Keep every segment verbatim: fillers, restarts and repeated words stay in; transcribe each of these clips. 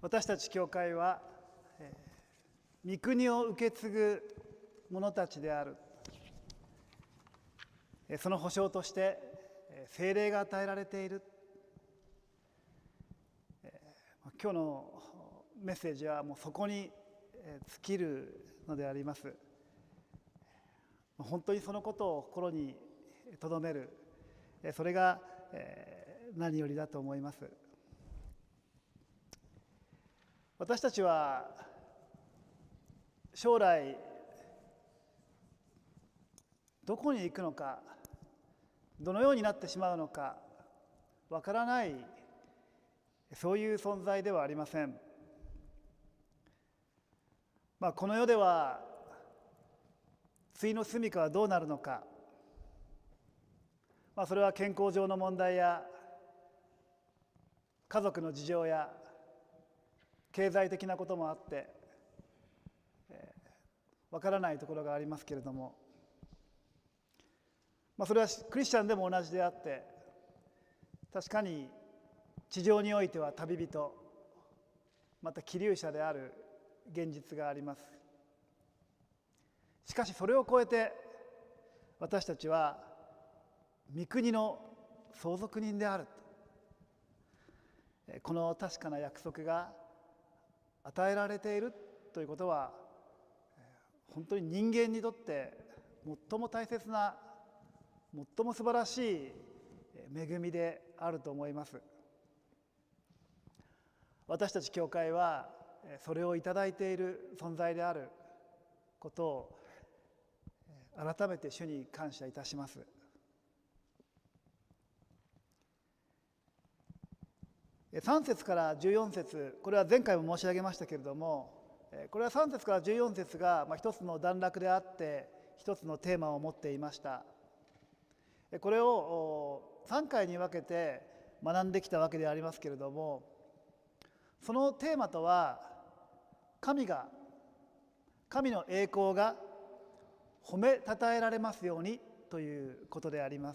私たち教会は、えー、御国を受け継ぐ者たちである。その保証として聖霊が与えられている。今日のメッセージはもうそこに尽きるのであります。本当にそのことを心に留める、それが何よりだと思います。私たちは将来どこに行くのか、どのようになってしまうのかわからない、そういう存在ではありません。まあ、この世では終の住処はどうなるのか、まあ、それは健康上の問題や家族の事情や経済的なこともあって、えー、わからないところがありますけれども、まあ、それはクリスチャンでも同じであって、確かに地上においては旅人、また寄留者である現実があります。しかしそれを超えて私たちは御国の相続人である、この確かな約束が与えられているということは、本当に人間にとって最も大切な、最も素晴らしい恵みであると思います。私たち教会はそれをいただいている存在であることを改めて主に感謝いたします。さん節からじゅうよん節、これは前回も申し上げましたけれども、これはさん節からじゅうよん節が一つの段落であって一つのテーマを持っていました。これをさんかいに分けて学んできたわけでありますけれども、そのテーマとは神が神の栄光が褒めたたえられますようにということであります。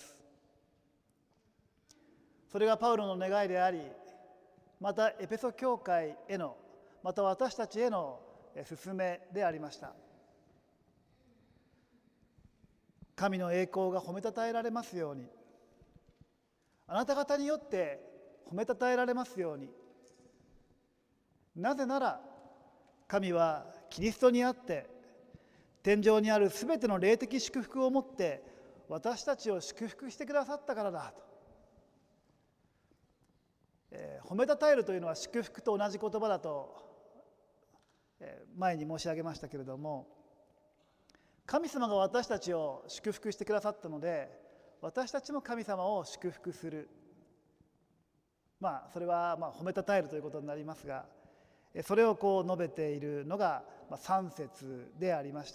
それがパウロの願いであり、またエペソ教会への、また私たちへの勧めでありました。神の栄光が褒めたたえられますように、あなた方によって褒めたたえられますように。なぜなら神はキリストにあって天上にあるすべての霊的祝福をもって私たちを祝福してくださったからだと。えー、褒めたたえるというのは祝福と同じ言葉だと、えー、前に申し上げましたけれども、神様が私たちを祝福してくださったので、私たちも神様を祝福する、まあそれはまあ褒めたたえるということになりますが、それをこう述べているのがさん節でありました。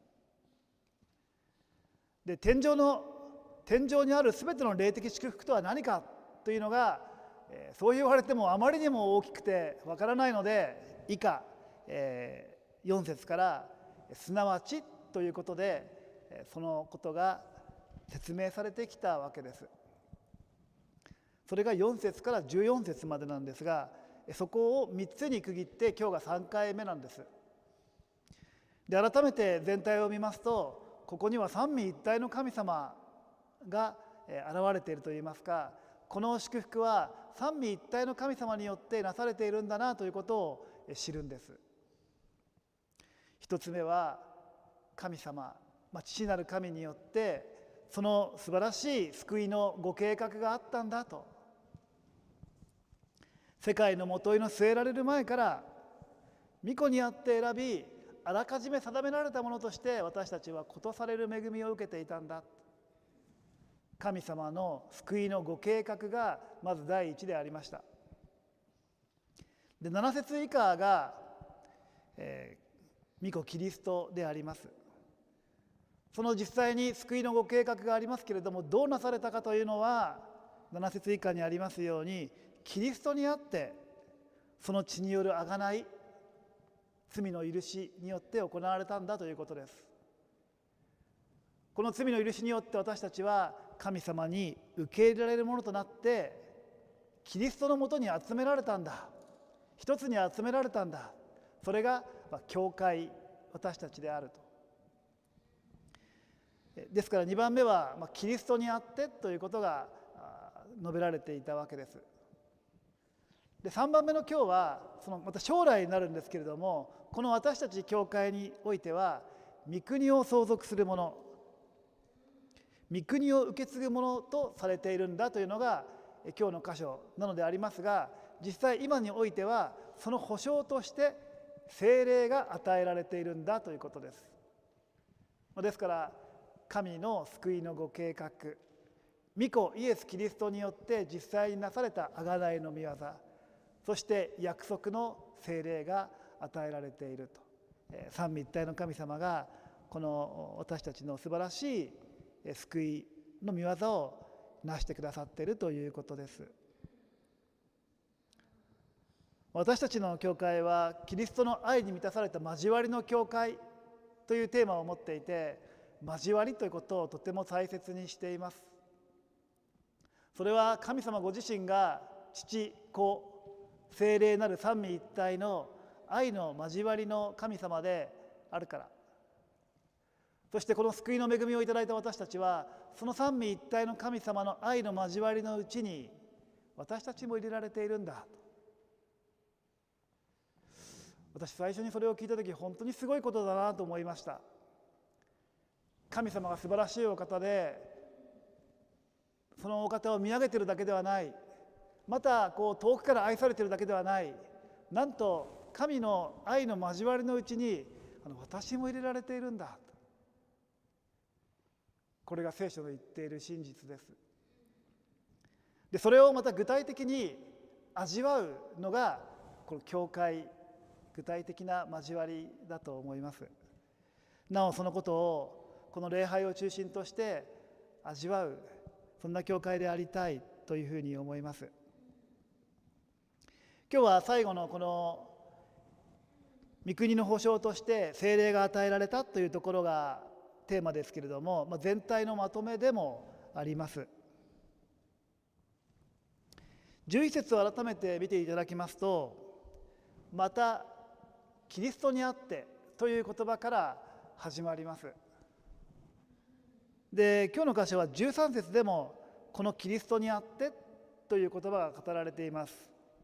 で、天上の天上にあるすべての霊的祝福とは何かというのが、そう言われてもあまりにも大きくてわからないので、以下よん節からすなわちということでそのことが説明されてきたわけです。それがよん節からじゅうよん節までなんですが、そこをみっつに区切って今日がさんかいめなんです。で、改めて全体を見ますと、ここには三位一体の神様が現れているといいますか、この祝福は三位一体の神様によってなされているんだなということを知るんです。一つ目は神様、まあ、父なる神によってその素晴らしい救いのご計画があったんだと。世界のもといの据えられる前から御子にあって選び、あらかじめ定められたものとして私たちはことされる恵みを受けていたんだ。神様の救いのご計画がまず第一でありました。で、なな節以下が、えー、御子キリストであります。その実際に救いのご計画がありますけれども、どうなされたかというのはなな節以下にありますように、キリストにあってその血による贖い、罪の許しによって行われたんだということです。この罪の許しによって私たちは神様に受け入れられるものとなってキリストのもとに集められたんだ。 一つに集められたんだ。それが教会、私たちであると。ですからにばんめはキリストにあってということが述べられていたわけです。でさんばんめの今日はそのまた将来になるんですけれども、この私たち教会においては御国を相続するもの、御国を受け継ぐものとされているんだというのが今日の箇所なのでありますが、実際今においてはその保証として聖霊が与えられているんだということです。ですから神の救いのご計画、御子イエス・キリストによって実際になされた贖いの御業、そして約束の聖霊が与えられていると、三位一体の神様がこの私たちの素晴らしい救いの御業をなしてくださっているということです。私たちの教会はキリストの愛に満たされた交わりの教会というテーマを持っていて、交わりということをとても大切にしています。それは神様ご自身が父、子、聖霊なる三位一体の愛の交わりの神様であるから。そしてこの救いの恵みをいただいた私たちは、その三位一体の神様の愛の交わりのうちに私たちも入れられているんだ。私最初にそれを聞いたとき、本当にすごいことだなと思いました。神様が素晴らしいお方で、そのお方を見上げているだけではない、またこう遠くから愛されているだけではない、なんと神の愛の交わりのうちにあの私も入れられているんだ。これが聖書の言っている真実です。でそれをまた具体的に味わうのがこの教会、具体的な交わりだと思います。なおそのことをこの礼拝を中心として味わう、そんな教会でありたいというふうに思います。今日は最後のこの御国の保証として聖霊が与えられたというところがテーマですけれども、まあ、全体のまとめでもあります。じゅういち節を改めて見ていただきますと、またキリストにあってという言葉から始まります。で今日の箇所はじゅうさん節でもこのキリストにあってという言葉が語られています。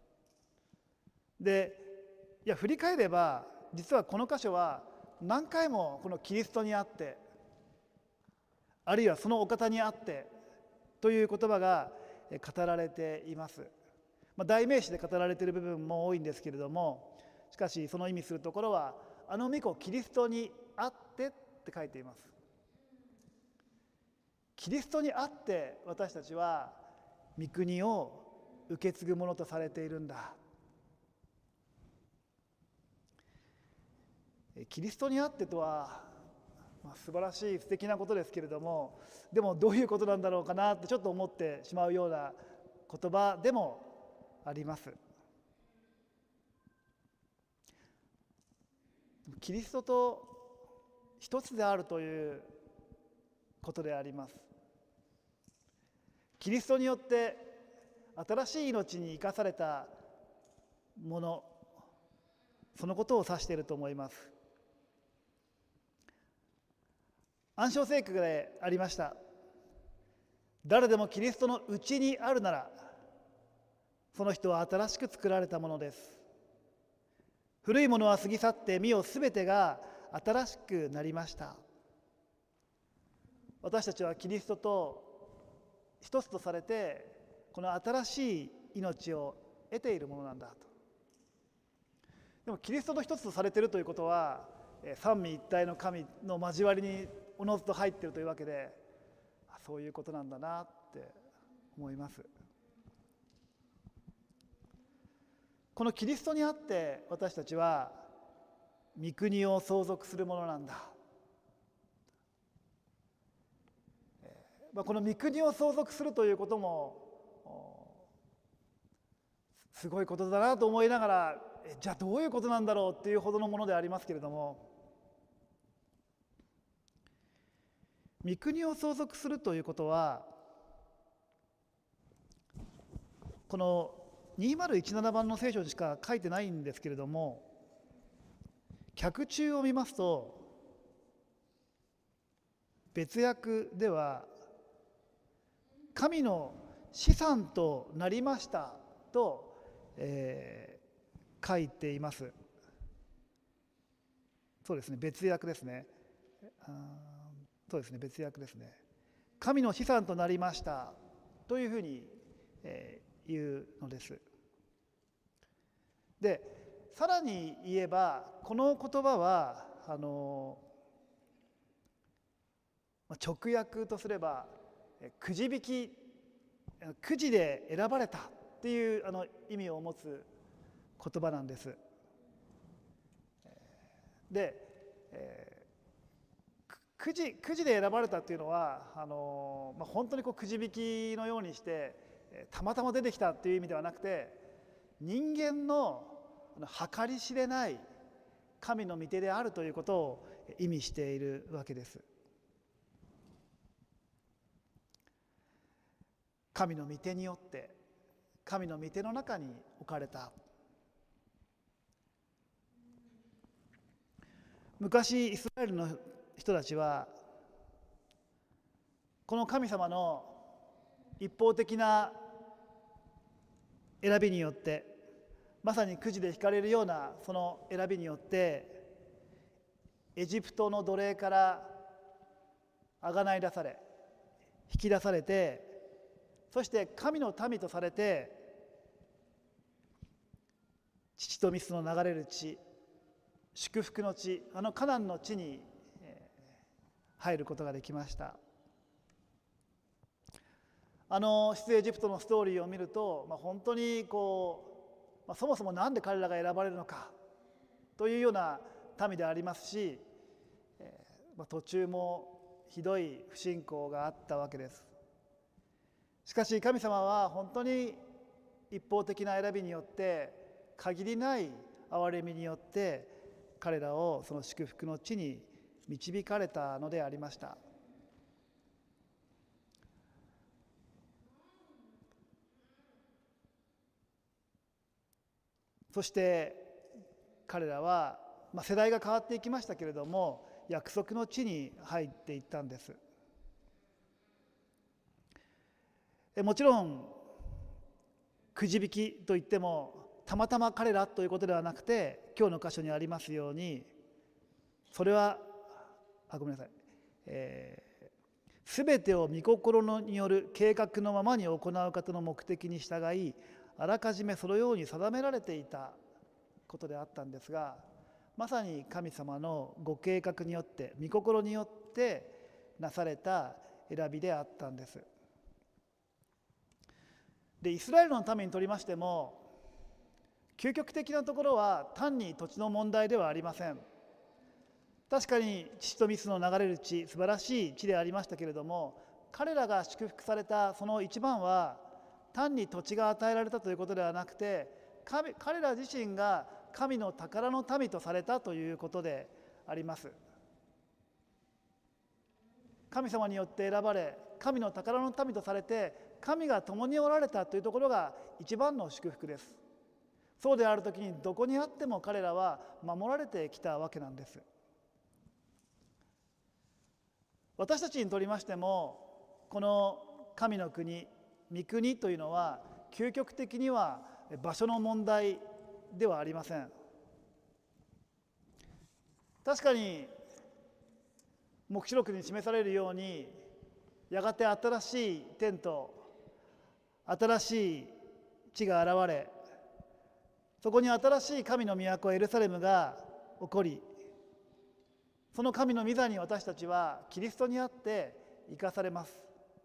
でいや振り返れば実はこの箇所は何回もこのキリストにあって、あるいはそのお方にあってという言葉が語られています。まあ、代名詞で語られている部分も多いんですけれども、しかしその意味するところはあの御子キリストにあってって書いています。キリストにあって私たちは御国を受け継ぐものとされているんだ。キリストにあってとは、まあ、素晴らしい素敵なことですけれども、でもどういうことなんだろうかなってちょっと思ってしまうような言葉でもあります。キリストと一つであるということであります。キリストによって新しい命に生かされたもの、そのことを指していると思います。暗唱聖句でありました。誰でもキリストのうちにあるなら、その人は新しく作られたものです。古いものは過ぎ去って見よすべてが新しくなりました。私たちはキリストと一つとされて、この新しい命を得ているものなんだと。でもキリストと一つとされているということは、三位一体の神の交わりにおのずと入っているというわけで、そういうことなんだなって思います。このキリストにあって私たちは御国を相続するものなんだ。この御国を相続するということもすごいことだなと思いながら、じゃあどういうことなんだろうっていうほどのものでありますけれども、御国を相続するということは、このにせんじゅうななばんの聖書にしか書いてないんですけれども、脚注を見ますと別訳では神の資産となりましたと、えー、書いています。そうですね、別訳ですね。あそうですね、別訳ですね。神の資産となりましたというふうに、えー、言うのです。で、さらに言えばこの言葉はあの直訳とすればくじ引き、くじで選ばれたっていうあの意味を持つ言葉なんです。で、えー、くじ、くじで選ばれたっていうのはあの、まあ、本当にこうくじ引きのようにしてたまたま出てきたっていう意味ではなくて、人間の計り知れない神の御手であるということを意味しているわけです。神の御手によって神の御手の中に置かれた。昔イスラエルの人たちはこの神様の一方的な選びによって、まさにくじで引かれるようなその選びによってエジプトの奴隷からあがない出され、引き出されて、そして神の民とされて乳と蜜の流れる地、祝福の地、あのカナンの地に入ることができました。あの出エジプトのストーリーを見ると、まあ、本当にこう、まあ、そもそも何で彼らが選ばれるのかというような民でありますし、えーまあ、途中もひどい不信仰があったわけです。しかし神様は本当に一方的な選びによって、限りない憐れみによって彼らをその祝福の地に導かれたのでありました。そして彼らは、まあ、世代が変わっていきましたけれども、約束の地に入っていったんです。もちろんくじ引きといってもたまたま彼らということではなくて、今日の箇所にありますように、それはあごめんなさい、えー、全てを御心による計画のままに行う方の目的に従い、あらかじめそのように定められていたことであったんですが、まさに神様のご計画によって、御心によってなされた選びであったんです。で、イスラエルの民にとりましても、究極的なところは単に土地の問題ではありません。確かに乳と蜜の流れる地、素晴らしい地でありましたけれども、彼らが祝福されたその一番は単に土地が与えられたということではなくて、神彼ら自身が神の宝の民とされたということであります。神様によって選ばれ、神の宝の民とされて、神が共におられたというところが一番の祝福です。そうであるときにどこにあっても彼らは守られてきたわけなんです。私たちにとりましても、この神の国、御国というのは究極的には場所の問題ではありません。確かに黙示録に示されるように、やがて新しい天と新しい地が現れ、そこに新しい神の都エルサレムが起こり、その神の御座に私たちはキリストにあって生かされます。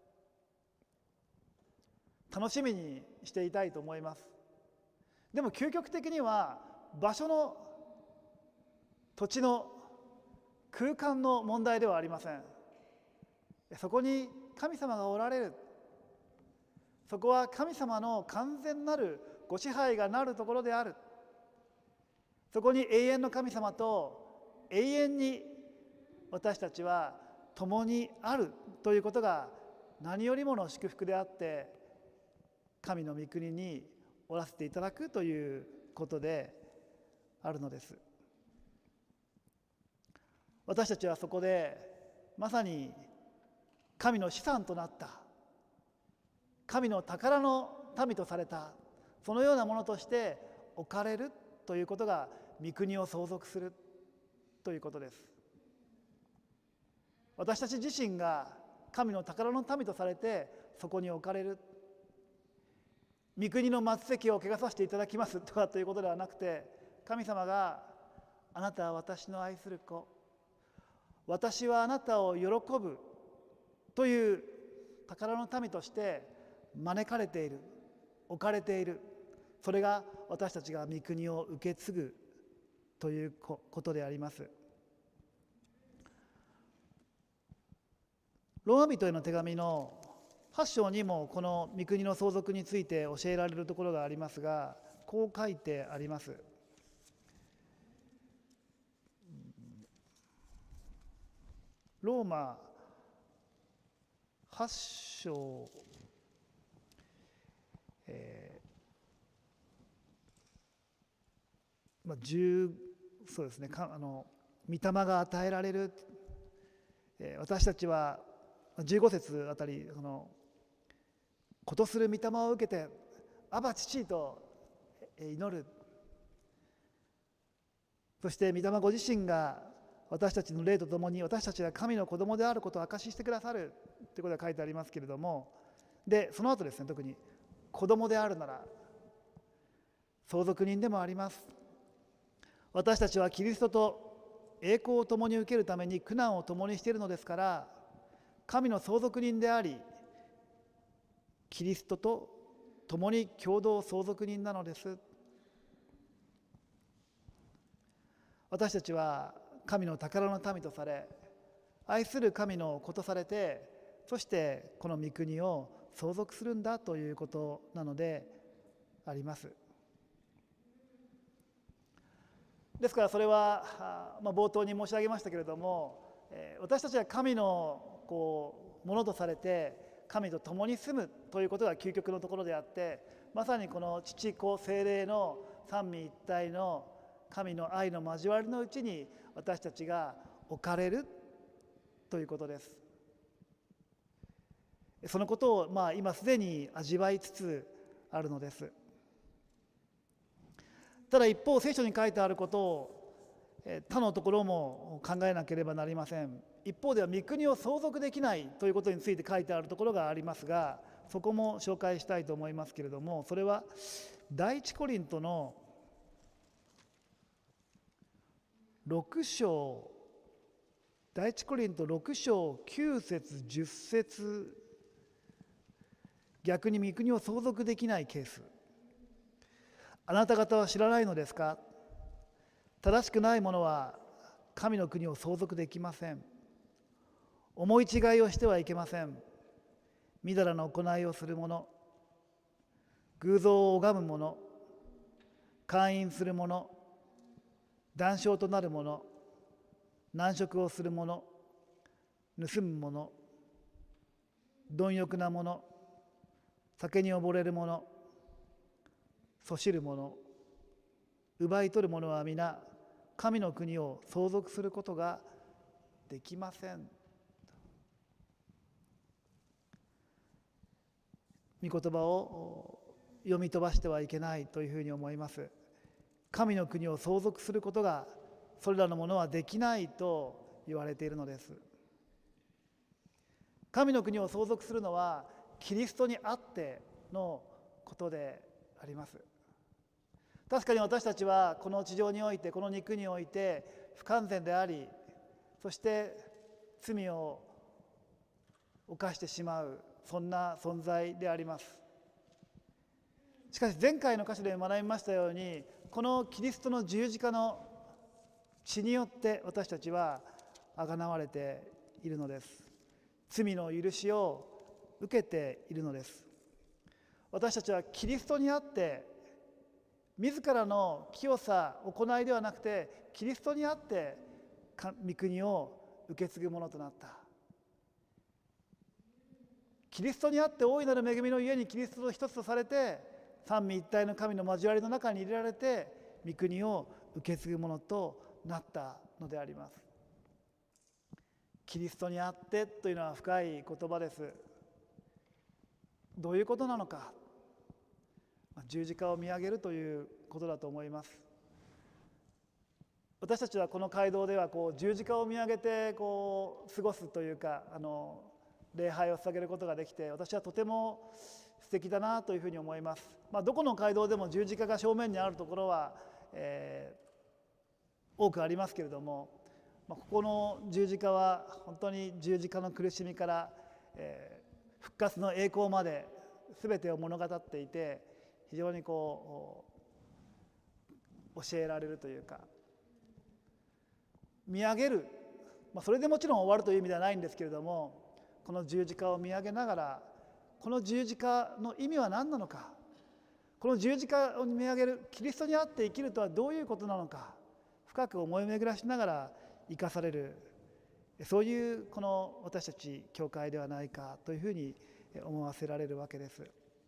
楽しみにしていたいと思います。でも究極的には場所の、土地の、空間の問題ではありません。そこに神様がおられる。そこは神様の完全なるご支配がなるところである。そこに永遠の神様と永遠に私たちは共にあるということが何よりもの祝福であって、神の御国におらせていただくということであるのです。私たちはそこでまさに神の資産となった神の宝の民とされたそのようなものとして置かれるということが御国を相続するということです。私たち自身が神の宝の民とされてそこに置かれる、御国の末席を汚させていただきますとかということではなくて、神様があなたは私の愛する子、私はあなたを喜ぶという宝の民として招かれている、置かれている、それが私たちが御国を受け継ぐということであります。ローマ人への手紙のはち章にもこの御国の相続について教えられるところがありますが、こう書いてあります。ローマはち章、えーまあ、じゅうそうですね、かあの御霊が与えられる、えー、私たちはじゅうご節あたり、このことする御霊を受けてアバ父と祈る、そして御霊ご自身が私たちの霊とともに私たちが神の子供であることを証ししてくださるということが書いてありますけれども、でその後ですね、特に子供であるなら相続人でもあります。私たちはキリストと栄光を共に受けるために苦難を共にしているのですから、神の相続人でありキリストと共に共同相続人なのです。私たちは神の宝の民とされ、愛する神の子とされて、そしてこの御国を相続するんだということなのであります。ですからそれは、まあ、冒頭に申し上げましたけれども、私たちは神のこうものとされて神と共に住むということが究極のところであって、まさにこの父子聖霊の三位一体の神の愛の交わりのうちに私たちが置かれるということです。そのことをまあ今すでに味わいつつあるのです。ただ一方、聖書に書いてあることを他のところも考えなければなりません。一方では御国を相続できないということについて書いてあるところがありますが、そこも紹介したいと思いますけれども、それは第一コリントのろく章、第一コリントろく章きゅう節じゅっ節、逆に御国を相続できないケース。あなた方は知らないのですか？正しくない者は神の国を相続できません。思い違いをしてはいけません。みだらな行いをする者、偶像を拝む者、姦淫する者、断傷となる者、難食をする者、盗む者、貪欲な者、酒に溺れる者、そしる者、奪い取る者は皆神の国を相続することができません。御言葉を読み飛ばしてはいけないというふうに思います。神の国を相続することがそれらのものはできないと言われているのです。神の国を相続するのはキリストにあってのことであります。確かに私たちはこの地上において、この肉において不完全であり、そして罪を犯してしまう、そんな存在であります。しかし前回の箇所で学びましたように、このキリストの十字架の血によって私たちは贖われているのです。罪の許しを受けているのです。私たちはキリストにあって自らの清さ、行いではなくてキリストにあって御国を受け継ぐものとなった。キリストにあって大いなる恵みの家にキリストと一つとされて、 三位一体の神の交わりの中に入れられて御国を受け継ぐものとなったのであります。キリストにあってというのは深い言葉です。どういうことなのか、十字架を見上げるということだと思います。私たちはこの街道ではこう十字架を見上げてこう過ごすというか、あの礼拝を捧げることができて、私はとても素敵だなというふうに思います。まあ、どこの街道でも十字架が正面にあるところは、えー、多くありますけれども、まあ、ここの十字架は本当に十字架の苦しみから、えー、復活の栄光まで全てを物語っていて、非常にこう教えられるというか、見上げる、まあ、それでもちろん終わるという意味ではないんですけれども、この十字架を見上げながら、この十字架の意味は何なのか、この十字架を見上げるキリストにあって生きるとはどういうことなのか、深く思い巡らしながら生かされる、そういうこの私たち教会ではないかというふうに思わせられるわけです。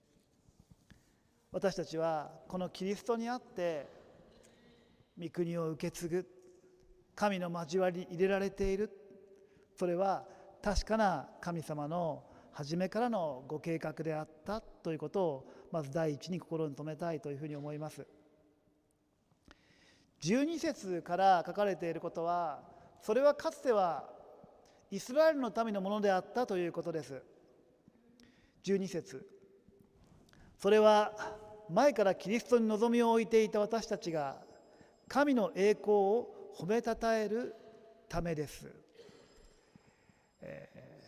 私たちはこのキリストにあって御国を受け継ぐ、神の交わりに入れられている、それは確かな神様の初めからのご計画であったということをまず第一に心に留めたいというふうに思います。じゅうに節から書かれていることは、それはかつてはイスラエルの民のものであったということです。じゅうに節、それは前からキリストに望みを置いていた私たちが神の栄光を褒めたたえるためです。えー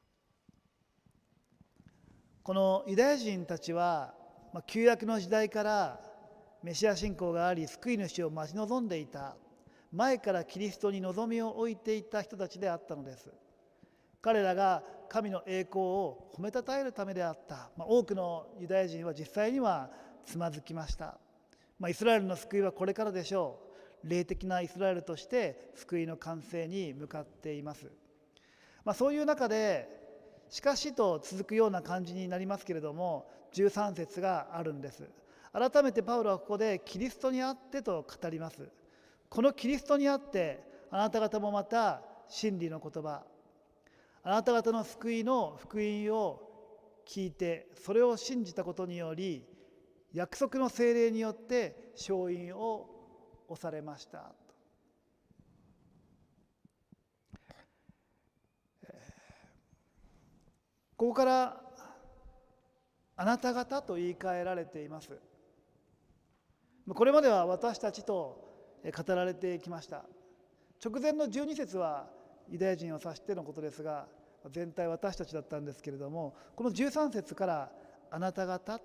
このユダヤ人たちは、まあ、旧約の時代からメシア信仰があり、救い主を待ち望んでいた、前からキリストに望みを置いていた人たちであったのです。彼らが神の栄光を褒めたたえるためであった。まあ、多くのユダヤ人は実際にはつまずきました。まあ、イスラエルの救いはこれからでしょう。霊的なイスラエルとして救いの完成に向かっています。まあ、そういう中でしかしと続くような感じになりますけれども、じゅうさん節があるんです。改めてパウロはここでキリストにあってと語ります。このキリストにあってあなた方もまた真理の言葉、あなた方の救いの福音を聞いて、それを信じたことにより約束の聖霊によって勝因を押されました。ここからあなた方と言い換えられています。これまでは私たちと語られてきました。直前のじゅうに節はユダヤ人を指してのことですが、全体私たちだったんですけれども、このじゅうさん節からあなた方、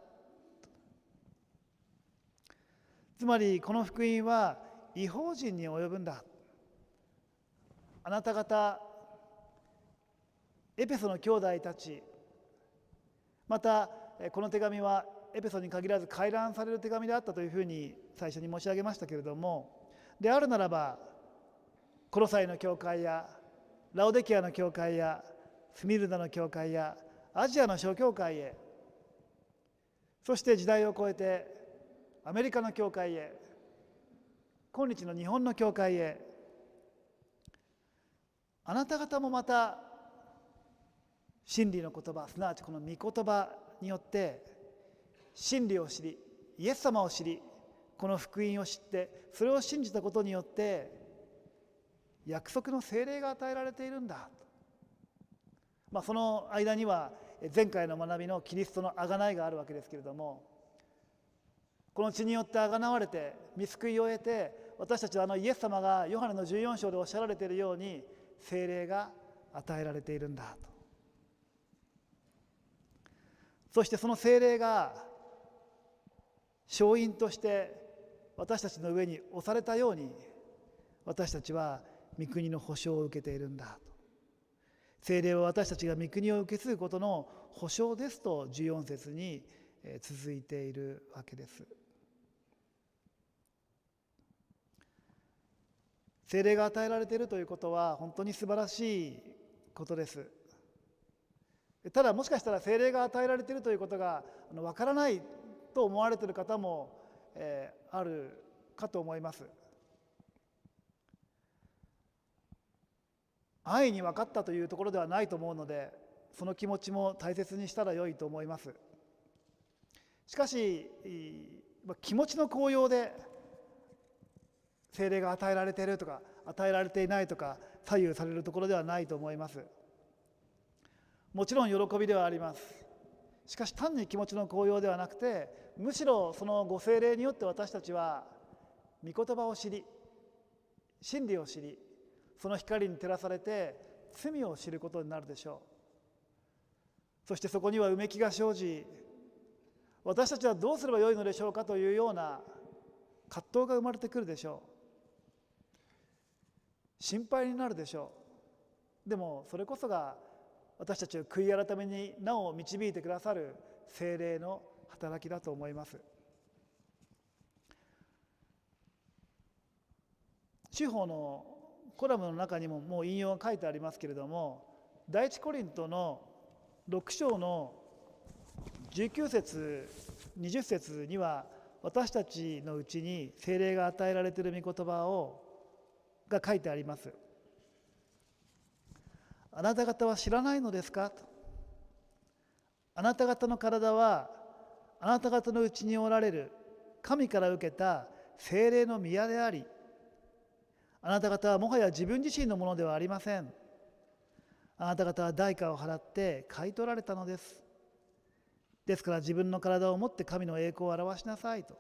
つまりこの福音は異邦人に及ぶんだ。あなた方エペソの兄弟たち、またこの手紙はエペソに限らず回覧される手紙であったというふうに最初に申し上げましたけれども、であるならばコロサイの教会やラオデキアの教会やスミルナの教会やアジアの諸教会へ、そして時代を超えてアメリカの教会へ、今日の日本の教会へ、あなた方もまた真理の言葉、すなわちこの御言葉によって真理を知り、イエス様を知り、この福音を知ってそれを信じたことによって約束の聖霊が与えられているんだ。まあ、その間には前回の学びのキリストの贖いがあるわけですけれども、この血によって贖われて御救いを得て、私たちはあのイエス様がヨハネのじゅうよん章でおっしゃられているように聖霊が与えられているんだと。そしてその聖霊が勝因として私たちの上に押されたように、私たちは御国の保証を受けているんだと。聖霊は私たちが御国を受け継ぐことの保証ですとじゅうよん節に続いているわけです。聖霊が与えられているということは本当に素晴らしいことです。ただもしかしたら聖霊が与えられているということがわからないと思われている方も、えー、あるかと思います。安易に分かったというところではないと思うので、その気持ちも大切にしたらよいと思います。しかし気持ちの高揚で聖霊が与えられているとか与えられていないとか左右されるところではないと思います。もちろん喜びではあります。しかし単に気持ちの高揚ではなくて、むしろそのご聖霊によって私たちは御言葉を知り、真理を知り、その光に照らされて罪を知ることになるでしょう。そしてそこにはうめきが生じ、私たちはどうすればよいのでしょうかというような葛藤が生まれてくるでしょう。心配になるでしょう。でもそれこそが私たちを悔い改めになお導いてくださる聖霊の働きだと思います。司法のコラムの中にももう引用が書いてありますけれども、第一コリントのろく章のじゅうきゅう節にじゅう節には、私たちのうちに聖霊が与えられている御言葉をが書いてあります。あなた方は知らないのですかと。あなた方の体はあなた方のうちにおられる神から受けた聖霊の宮であり、あなた方はもはや自分自身のものではありません。あなた方は代価を払って買い取られたのです。ですから自分の体をもって神の栄光を表しなさいと。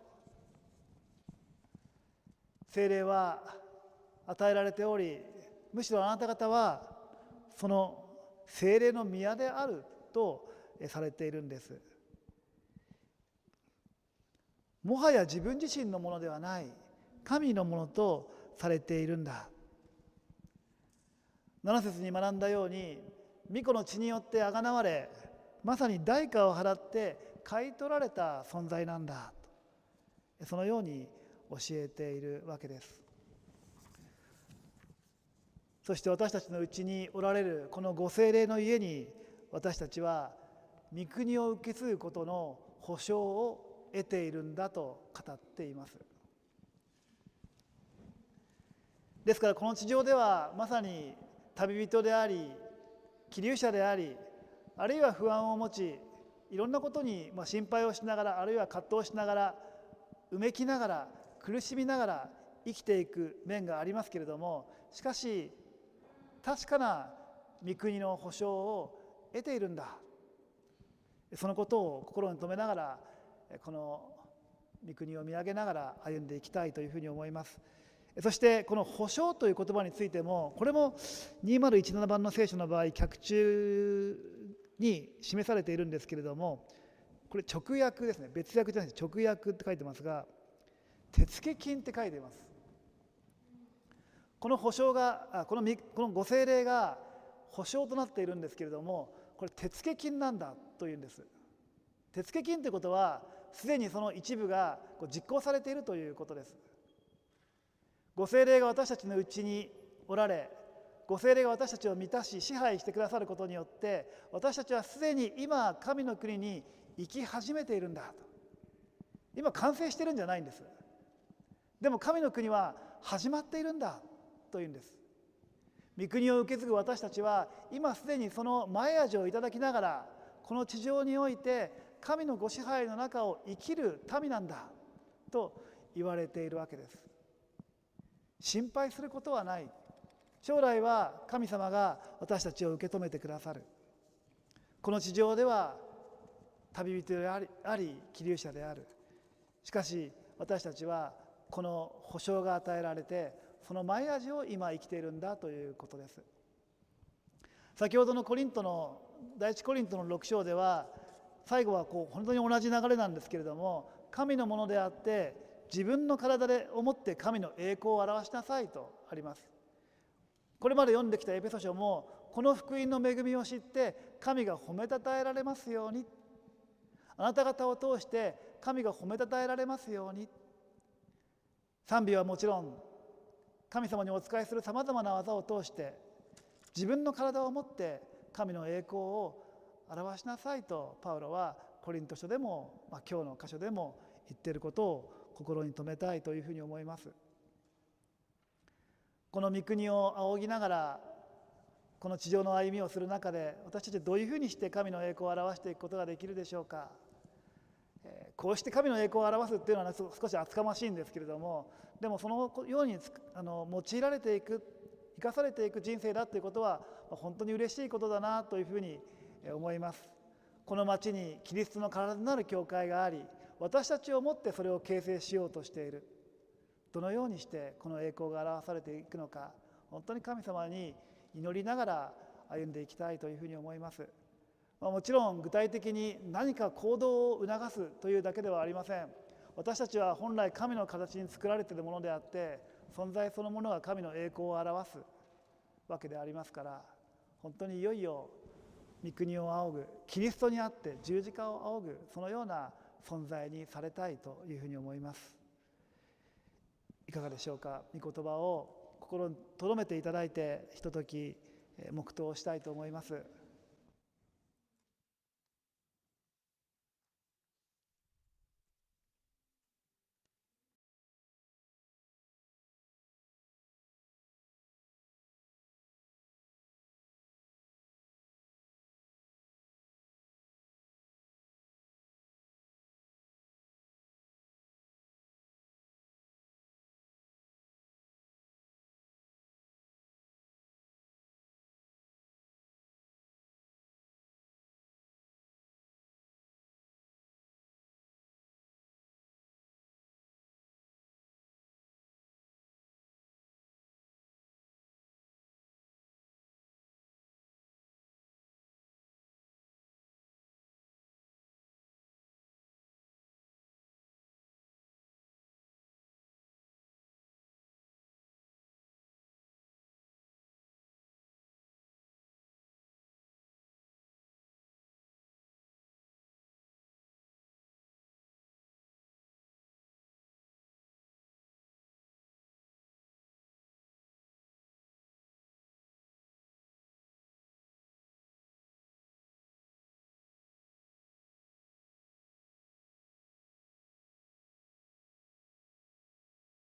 聖霊は与えられており、むしろあなた方はその聖霊の宮であるとされているんです。もはや自分自身のものではない神のものとされているんだ。なな節に学んだように、御子の血によってあがなわれ、まさに代価を払って買い取られた存在なんだと、そのように教えているわけです。そして私たちのうちにおられるこのご聖霊の家に、私たちは御国を受け継ぐことの保証を得ているんだと語っています。ですからこの地上ではまさに旅人であり、寄留者であり、あるいは不安を持ち、いろんなことに心配をしながら、あるいは葛藤しながら、うめきながら、苦しみながら生きていく面がありますけれども、しかし確かな御国の保証を得ているんだ。そのことを心に留めながら、この御国を見上げながら歩んでいきたいというふうに思います。そしてこの保証という言葉についても、これもにせんじゅうなな番の聖書の場合、脚注に示されているんですけれども、これ直訳ですね。別訳じゃないです。直訳って書いてますが、手付金って書いています。この保証が、このこのご聖霊が保証となっているんですけれども、これ手付金なんだというんです。手付金ということは、すでにその一部が実行されているということです。ご聖霊が私たちのうちにおられ、ご聖霊が私たちを満たし支配してくださることによって、私たちはすでに今神の国に生き始めているんだと。今完成しているんじゃないんです。でも神の国は始まっているんだというんです。御国を受け継ぐ私たちは今すでにその前味をいただきながら、この地上において神のご支配の中を生きる民なんだと言われているわけです。心配することはない。将来は神様が私たちを受け止めてくださる。この地上では旅人であり、あり寄留者である。しかし私たちはこの保証が与えられて、その前味を今生きているんだということです。先ほどのコリントの第一コリントのろく章では、最後はこう本当に同じ流れなんですけれども、神のものであって自分の体で思って神の栄光を表しなさいとあります。これまで読んできたエペソ書も、この福音の恵みを知って神が褒めたたえられますように、あなた方を通して神が褒めたたえられますように。賛美はもちろん、神様にお仕えするさまざまな技を通して自分の体をもって神の栄光を表しなさいとパウロはコリント書でも、まあ、今日の箇所でも言っていることを心に留めたいというふうに思います。この御国を仰ぎながらこの地上の歩みをする中で、私たちはどういうふうにして神の栄光を表していくことができるでしょうか。こうして神の栄光を表すっていうのは、ね、少し厚かましいんですけれども、でもそのようにあの用いられていく、生かされていく人生だということは本当に嬉しいことだなというふうに思います。この町にキリストの体となる教会があり、私たちをもってそれを形成しようとしている。どのようにしてこの栄光が表されていくのか、本当に神様に祈りながら歩んでいきたいというふうに思います。もちろん具体的に何か行動を促すというだけではありません。私たちは本来神の形に作られているものであって、存在そのものが神の栄光を表すわけでありますから、本当にいよいよ御国を仰ぐ、キリストにあって十字架を仰ぐ、そのような存在にされたいというふうに思います。いかがでしょうか。御言葉を心に留めていただいて、ひととき黙祷したいと思います。